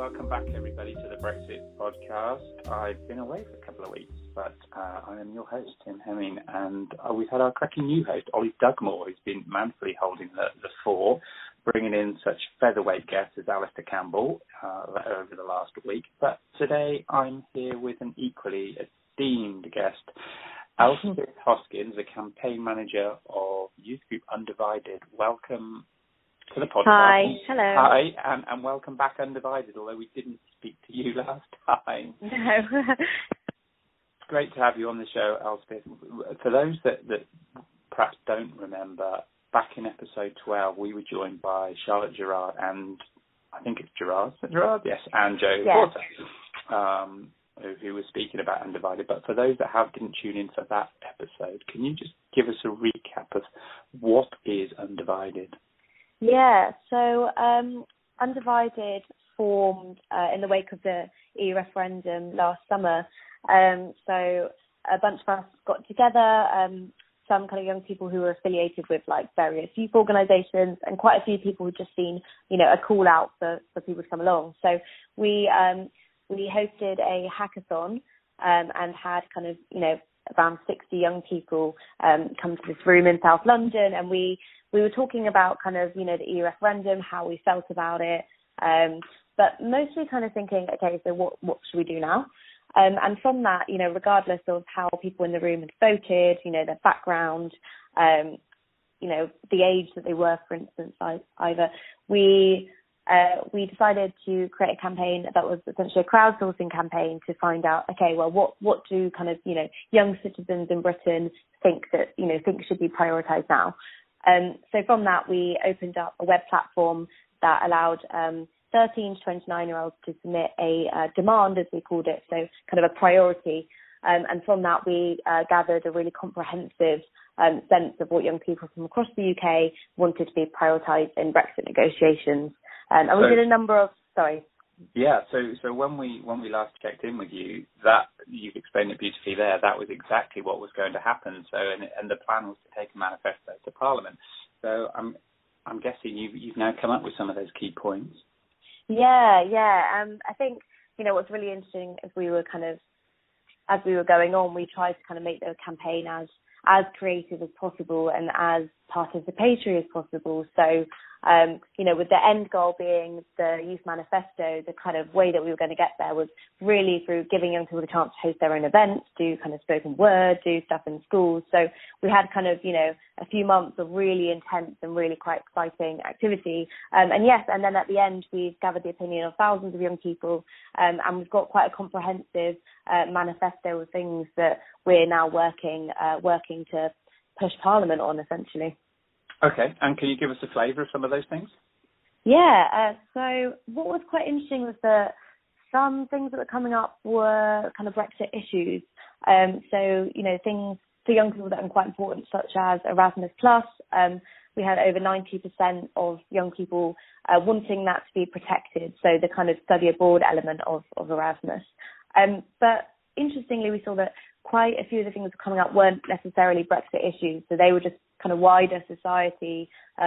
welcome back everybody to the Brexit podcast. I've been away for a couple of weeks, but I am your host, Tim Hemming, and we've had our cracking new host, Ollie Dugmore, who's been manfully holding the fort, bringing in such featherweight guests as Alistair Campbell over the last week. But today I'm here with an equally esteemed guest, Elspeth Hoskins, the campaign manager of Youth Group Undivided. Welcome to the podcast. Hi, hello. Hi, and welcome back, Undivided, although we didn't speak to you last time. No. It's great to have you on the show, Elspeth. For those that perhaps don't remember, back in episode 12, we were joined by Charlotte Gerard and, I think it's Gerard? Is it Gerard? Yes, and Joe Porter, who was speaking about Undivided. But for those that didn't tune in for that episode, can you just give us a recap of what is Undivided? Yeah, so Undivided formed in the wake of the EU referendum last summer. So a bunch of us got together, some kind of young people who were affiliated with like various youth organisations, and quite a few people who'd just seen, a call out for people to come along. So we hosted a hackathon and had kind of, around 60 young people come to this room in South London, and we were talking about kind of, the EU referendum, how we felt about it, but mostly kind of thinking, okay, so what should we do now? And from that, regardless of how people in the room had voted, their background, the age that they were, for instance, either, we decided to create a campaign that was essentially a crowdsourcing campaign to find out, okay, well, what do kind of, young citizens in Britain think should be prioritised now? So from that, we opened up a web platform that allowed 13 to 29-year-olds to submit a demand, as we called it, so kind of a priority. And from that, we gathered a really comprehensive sense of what young people from across the UK wanted to be prioritised in Brexit negotiations. And we did a number of, Yeah, so when we last checked in with you, that you've explained it beautifully there. That was exactly what was going to happen. So and the plan was to take a manifesto to Parliament. So I'm guessing you've now come up with some of those key points. Yeah. I think what's really interesting as we were going on, we tried to kind of make the campaign as creative as possible and as participatory as possible. So, with the end goal being the Youth Manifesto, the kind of way that we were going to get there was really through giving young people the chance to host their own events, do kind of spoken word, do stuff in schools. So we had kind of, a few months of really intense and really quite exciting activity. And then at the end, we've gathered the opinion of thousands of young people, and we've got quite a comprehensive manifesto of things that we're now working to push Parliament on, essentially. Okay, and can you give us a flavour of some of those things? Yeah, so what was quite interesting was that some things that were coming up were kind of Brexit issues. So, things to young people that are quite important, such as Erasmus+. We had over 90% of young people wanting that to be protected, so the kind of study abroad element of Erasmus. But interestingly, we saw that quite a few of the things coming up weren't necessarily Brexit issues, so they were just kind of wider society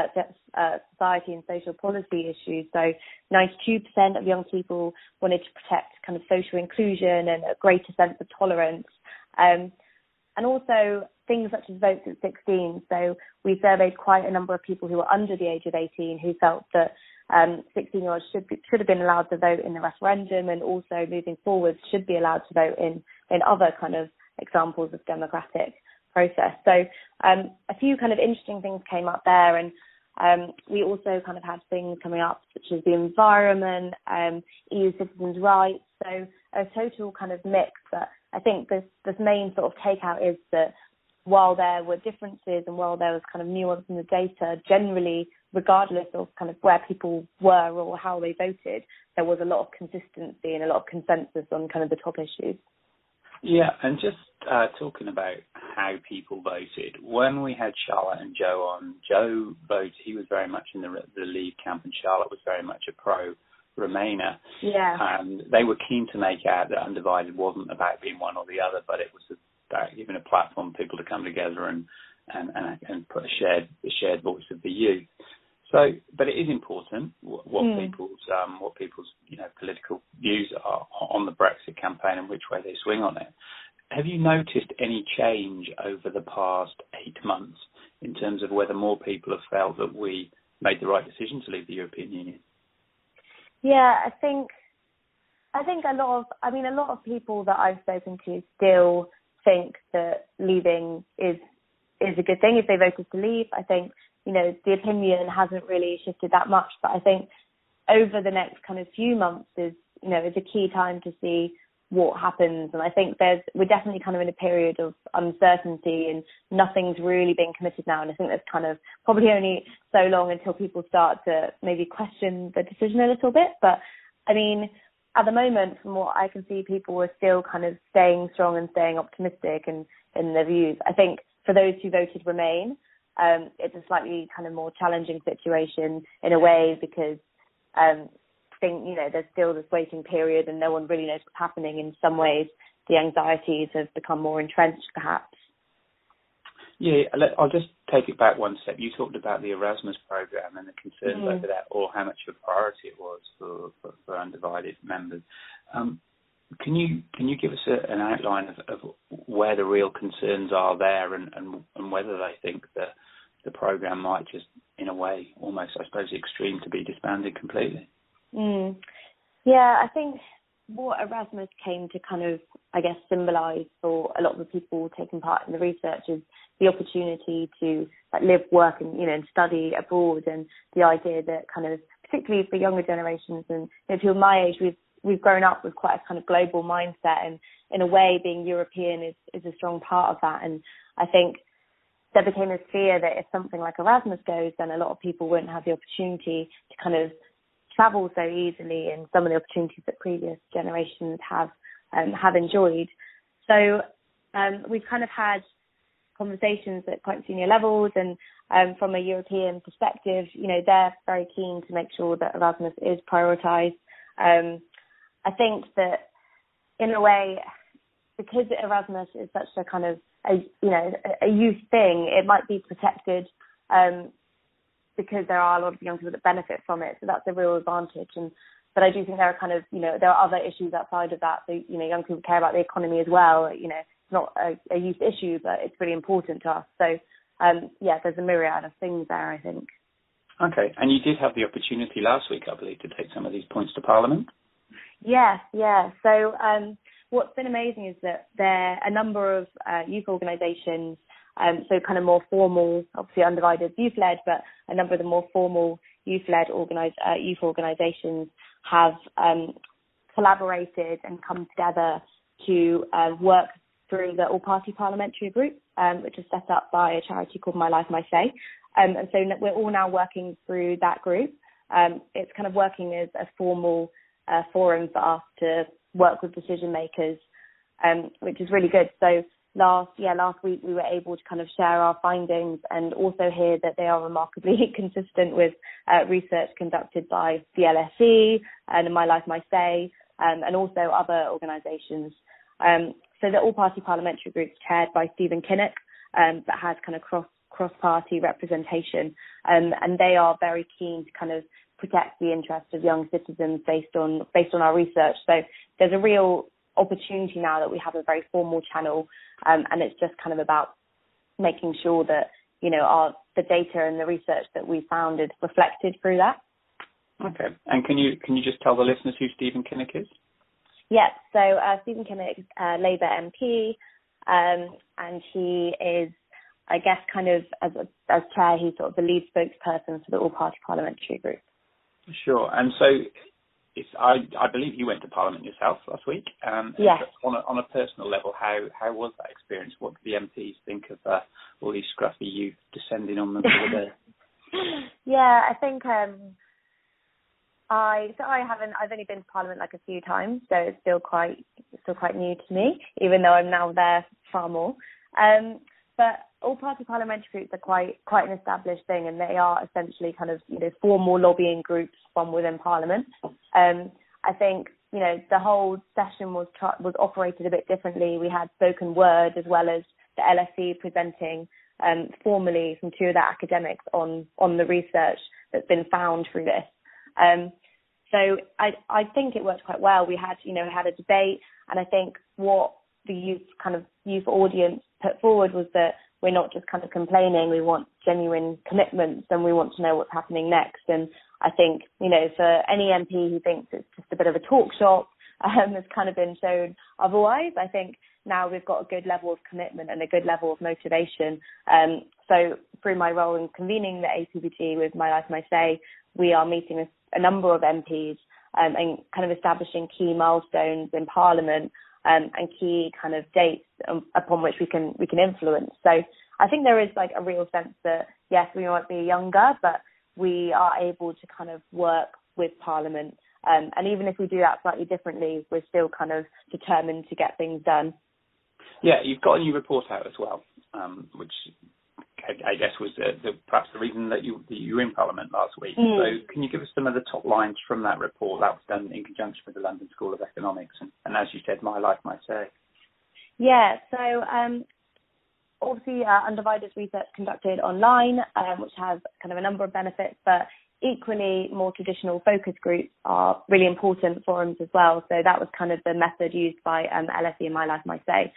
and social policy issues. So 92% of young people wanted to protect kind of social inclusion and a greater sense of tolerance. And also things such as votes at 16. So we surveyed quite a number of people who were under the age of 18 who felt that 16-year-olds should have been allowed to vote in the referendum, and also moving forward should be allowed to vote in other kind of examples of democratic process. So a few kind of interesting things came up there, and we also kind of had things coming up such as the environment, EU citizens' rights, so a total kind of mix. But I think this main sort of takeout is that while there were differences and while there was kind of nuance in the data, generally, regardless of kind of where people were or how they voted, there was a lot of consistency and a lot of consensus on kind of the top issues. Yeah, and just talking about how people voted, when we had Charlotte and Joe on, Joe voted, he was very much in the Leave camp, and Charlotte was very much a pro-Remainer. Yeah. And they were keen to make out that Undivided wasn't about being one or the other, but it was about giving a platform for people to come together and put a shared voice of the youth. So, but it is important what people's political views are on the Brexit campaign and which way they swing on it. Have you noticed any change over the past 8 months in terms of whether more people have felt that we made the right decision to leave the European Union? Yeah, I think a lot of people that I've spoken to still think that leaving is a good thing if they voted to leave. I think, the opinion hasn't really shifted that much, but I think over the next kind of few months is a key time to see what happens. And I think we're definitely kind of in a period of uncertainty and nothing's really being committed now. And I think there's kind of probably only so long until people start to maybe question the decision a little bit. But I mean, at the moment, from what I can see, people are still kind of staying strong and staying optimistic in their views. I think for those who voted Remain, it's a slightly kind of more challenging situation in a way because there's still this waiting period and no one really knows what's happening. In some ways, the anxieties have become more entrenched, perhaps. Yeah, I'll just take it back one step. You talked about the Erasmus programme and the concerns over that, or how much of a priority it was for undivided members. Can you give us an outline of where the real concerns are there and whether they think that the programme might just, in a way, almost, I suppose, extreme to be disbanded completely? Yeah, I think what Erasmus came to kind of, I guess, symbolise for a lot of the people taking part in the research is the opportunity to live, work and study abroad, and the idea that kind of, particularly for younger generations and people my age, we've grown up with quite a kind of global mindset, and in a way being European is a strong part of that. And I think there became this fear that if something like Erasmus goes, then a lot of people won't have the opportunity to kind of travel so easily and some of the opportunities that previous generations have enjoyed. So we've kind of had conversations at quite senior levels, and from a European perspective, they're very keen to make sure that Erasmus is prioritised. I think that in a way, because Erasmus is such a kind of a youth thing, it might be protected because there are a lot of young people that benefit from it. So that's a real advantage. But I do think there are kind of, there are other issues outside of that. So, young people care about the economy as well. It's not a youth issue, but it's really important to us. So, there's a myriad of things there, I think. Okay. And you did have the opportunity last week, I believe, to take some of these points to Parliament. Yeah. So what's been amazing is that there are a number of youth organisations, so kind of more formal, obviously Undivided youth-led, but a number of the more formal youth-led youth organisations have collaborated and come together to work through the All-Party Parliamentary Group, which is set up by a charity called My Life, My Say. And so we're all now working through that group. It's kind of working as a formal forum for us to work with decision makers, which is really good. So last week we were able to kind of share our findings and also hear that they are remarkably consistent with research conducted by the LSE and My Life, My Say, and also other organisations. So the All-Party Parliamentary Group is chaired by Stephen Kinnock, that has kind of cross-party representation, and they are very keen to kind of protect the interests of young citizens based on our research. So there's a real opportunity now that we have a very formal channel, and it's just kind of about making sure that the data and the research that we found is reflected through that. Okay, and can you just tell the listeners who Stephen Kinnock is? Yes, so Stephen Kinnock is Labour MP, and he is, I guess, kind of as chair, he's sort of the lead spokesperson for the All-Party Parliamentary Group. Sure, and so I believe you went to Parliament yourself last week. Yes. On a personal level, how was that experience? What did the MPs think of all these scruffy youth descending on them for the day? Yeah, I think I've only been to Parliament like a few times, so it's still quite new to me, even though I'm now there far more. But all-party parliamentary groups are quite an established thing, and they are essentially kind of formal lobbying groups from within Parliament. I think the whole session was operated a bit differently. We had spoken word as well as the LSE presenting formally from two of the academics on the research, that's been found through this. So I think it worked quite well. We had a debate, and I think what the youth audience put forward was that we're not just kind of complaining, we want genuine commitments, and we want to know what's happening next. And I think, for any MP who thinks it's just a bit of a talk shop, has kind of been shown otherwise. I think now we've got a good level of commitment and a good level of motivation. So through my role in convening the APPG with My Life, My Say, we are meeting with a number of MPs and kind of establishing key milestones in Parliament and key kind of dates upon which we can influence. So I think there is like a real sense that, yes, we might be younger, but we are able to kind of work with Parliament. And even if we do that slightly differently, we're still kind of determined to get things done. Yeah, you've got a new report out as well, which I guess was perhaps the reason that you were in Parliament last week. So can you give us some of the top lines from that report? That was done in conjunction with the London School of Economics and as you said, My Life, My Say. Yeah, so obviously Undivided's research conducted online, which has kind of a number of benefits, but equally more traditional focus groups are really important forums as well. So that was kind of the method used by LSE and My Life, My Say.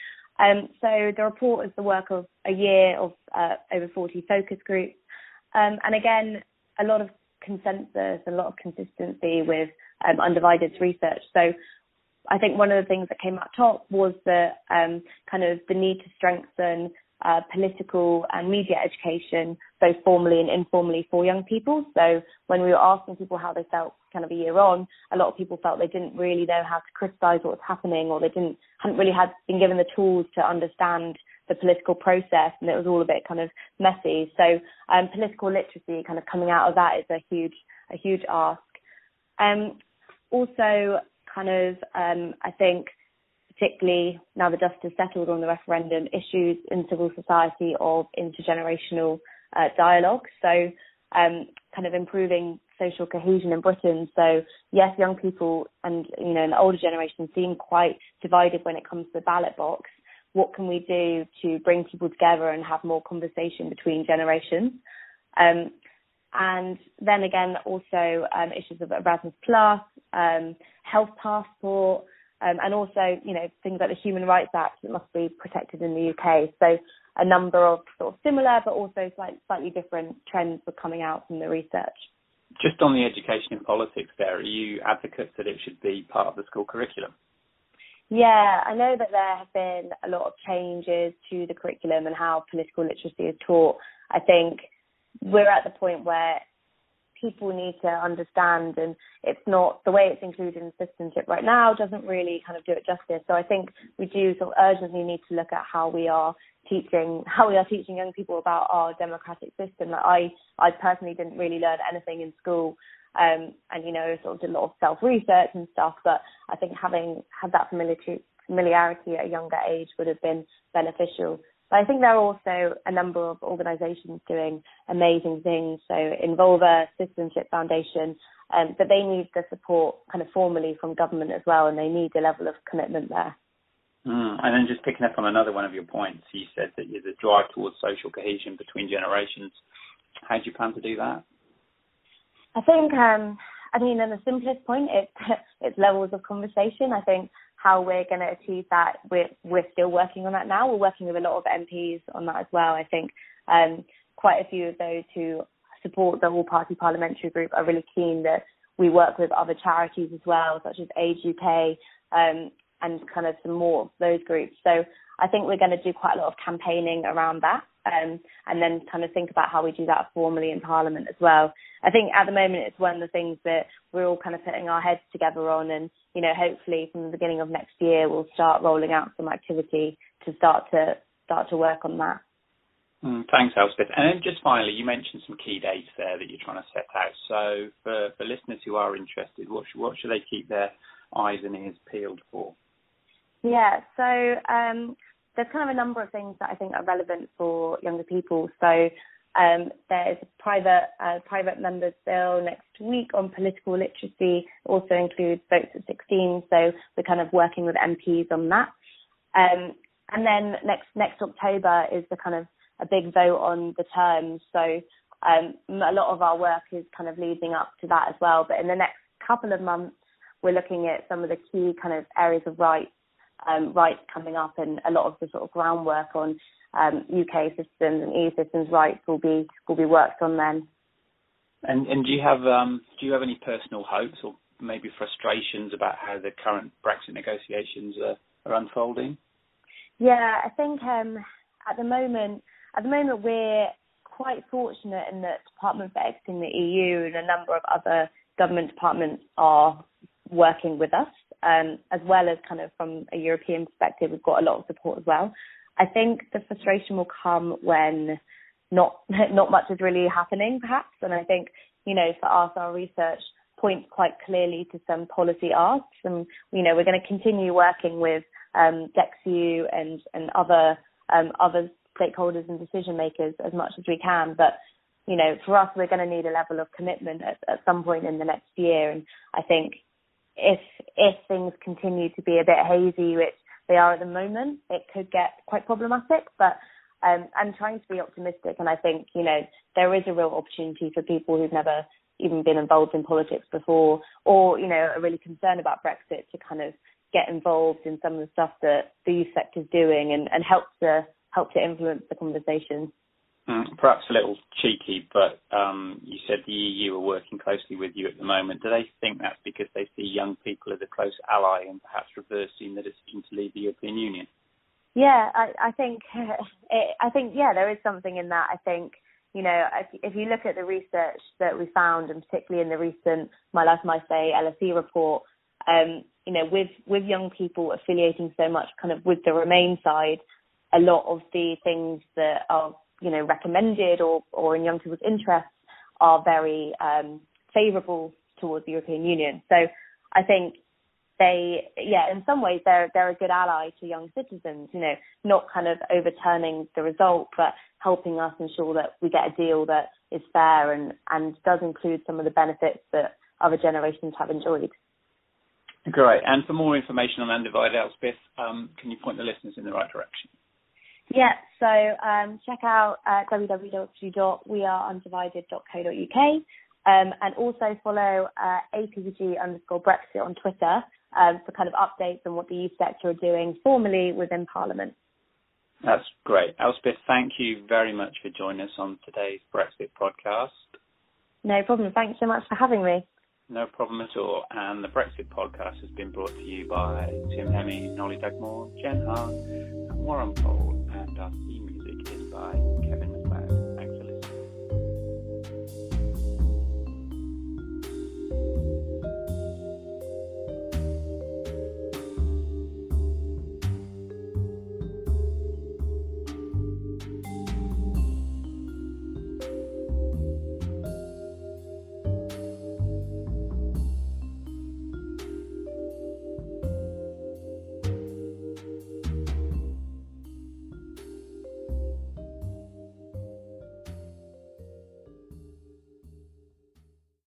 So the report is the work of a year of over 40 focus groups. And again, a lot of consensus, a lot of consistency with Undivided's research. So I think one of the things that came out top was the kind of the need to strengthen political and media education, both formally and informally, for young people. So when we were asking people how they felt kind of a year on, a lot of people felt they didn't really know how to criticise what was happening, or they hadn't really been given the tools to understand the political process, and it was all a bit kind of messy. So political literacy kind of coming out of that is a huge ask. Also kind of I think particularly now the dust has settled on the referendum, issues in civil society of intergenerational dialogue. So kind of improving social cohesion in Britain. So yes, young people and, the older generation seem quite divided when it comes to the ballot box. What can we do to bring people together and have more conversation between generations? And then again, also issues of Erasmus Plus, health passport, and also, things like the Human Rights Act that must be protected in the UK. So a number of sort of similar but also slightly different trends were coming out from the research. Just on the education in politics there, are you advocates that it should be part of the school curriculum? Yeah, I know that there have been a lot of changes to the curriculum and how political literacy is taught. I think we're at the point where people need to understand, and it's not the way it's included in citizenship right now doesn't really kind of do it justice. So I think we do sort of urgently need to look at how we are teaching young people about our democratic system. Like I personally didn't really learn anything in school, and sort of did a lot of self-research and stuff, but I think having had that familiarity at a younger age would have been beneficial. But I think there are also a number of organisations doing amazing things. So Involver, Citizenship Foundation, but they need the support kind of formally from government as well, and they need a level of commitment there. And then just picking up on another one of your points, you said that there's a drive towards social cohesion between generations. How do you plan to do that? I think, in the simplest point, it's levels of conversation. I think how we're going to achieve that, we're still working on that now. We're working with a lot of MPs on that as well. I think quite a few of those who support the all-party parliamentary group are really keen that we work with other charities as well, such as Age UK, and kind of some more of those groups. So I think we're going to do quite a lot of campaigning around that, and then kind of think about how we do that formally in Parliament as well. I think at the moment it's one of the things that we're all kind of putting our heads together on, and hopefully from the beginning of next year we'll start rolling out some activity to start to work on that. Thanks, Elspeth. And then just finally, you mentioned some key dates there that you're trying to set out. So for listeners who are interested, what should they keep their eyes and ears peeled for? Yeah, so there's kind of a number of things that I think are relevant for younger people. So there's a private members bill next week on political literacy. It also includes votes at 16. So we're kind of working with MPs on that. And then next October is the kind of a big vote on the terms. So a lot of our work is kind of leading up to that as well. But in the next couple of months, we're looking at some of the key kind of areas of rights coming up, and a lot of the sort of groundwork on UK systems and EU systems rights will be worked on then. And do you have any personal hopes or maybe frustrations about how the current Brexit negotiations are unfolding? Yeah, I think at the moment we're quite fortunate in that Department for Exiting the EU and a number of other government departments are working with us, as well as kind of from a European perspective, we've got a lot of support as well. I think the frustration will come when not much is really happening, perhaps. And I think, for us, our research points quite clearly to some policy asks, and we're going to continue working with DexEU and other stakeholders and decision makers as much as we can. But for us, we're going to need a level of commitment at some point in the next year. And I think if things continue to be a bit hazy, which they are at the moment, it could get quite problematic. But I'm trying to be optimistic, and I think there is a real opportunity for people who've never even been involved in politics before, or are really concerned about Brexit, to kind of get involved in some of the stuff that the youth sector is doing and help to influence the conversation. Perhaps a little cheeky, but you said the EU are working closely with you at the moment. Do they think that's because they see young people as a close ally and perhaps reversing the decision to leave the European Union? Yeah, I think there is something in that. I think, if you look at the research that we found, and particularly in the recent My Life, My Say LSE report, with young people affiliating so much kind of with the Remain side, a lot of the things that are, recommended or in young people's interests are very favourable towards the European Union. So I think in some ways they're a good ally to young citizens, not kind of overturning the result, but helping us ensure that we get a deal that is fair and does include some of the benefits that other generations have enjoyed. Great. And for more information on Undivided, Elspeth, can you point the listeners in the right direction? Yeah, so check out www.weareundivided.co.uk and also follow APG_Brexit on Twitter for kind of updates on what the youth sector are doing formally within Parliament. That's great. Elspeth, thank you very much for joining us on today's Brexit podcast. No problem. Thanks so much for having me. No problem at all. And the Brexit podcast has been brought to you by Tim Hemming, Nolly Dugmore, Jen Hahn, and Warren Pole. And our theme music is by Kevin